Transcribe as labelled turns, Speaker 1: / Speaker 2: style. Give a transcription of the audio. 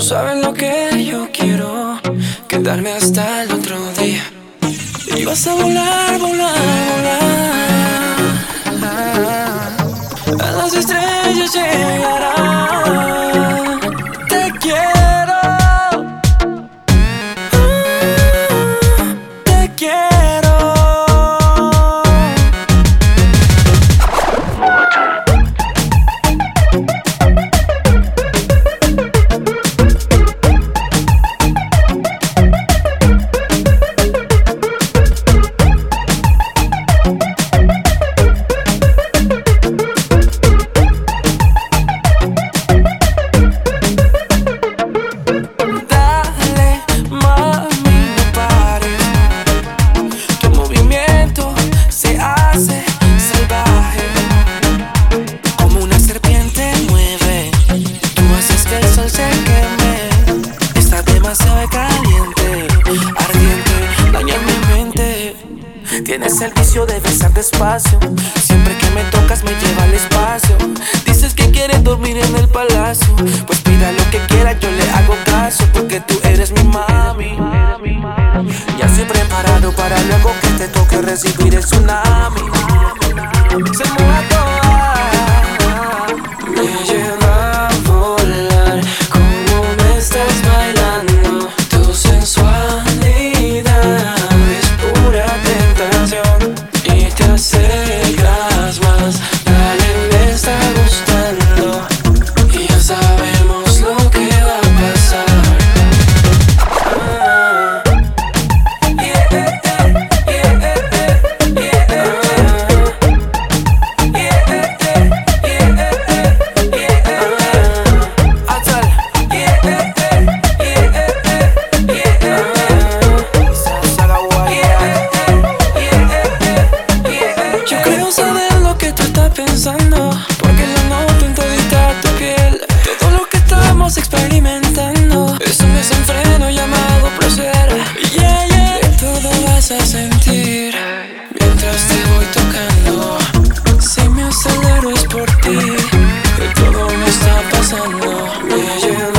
Speaker 1: sabes lo que yo quiero, quedarme hasta el otro día. Y vas a volar, volar, volar. A las estrellas llegarán. Te quiero, te quiero.
Speaker 2: Tienes el vicio de besar despacio. Siempre que me tocas me lleva al espacio. Dices que quieres dormir en el palacio. Pues pida lo que quiera, yo le hago caso. Porque tú eres mi mami. Ya estoy preparado para luego que te toque recibir el tsunami. Se moja toda.
Speaker 1: Me lleva a volar. Como me estás bailando. Tu sensualidad es pura tentación. Y te acercas más. Dale, me está gustando. Y ya sabemos lo que va a pasar. Yo creo saber lo que tú estás pensando, porque lo noto en todita tu piel. Todo lo que estamos experimentando es un desenfreno llamado placer. Yeah, yeah. De todo vas a sentir mientras te voy tocando. Si me acelero es por ti, que todo me está pasando. Me lleva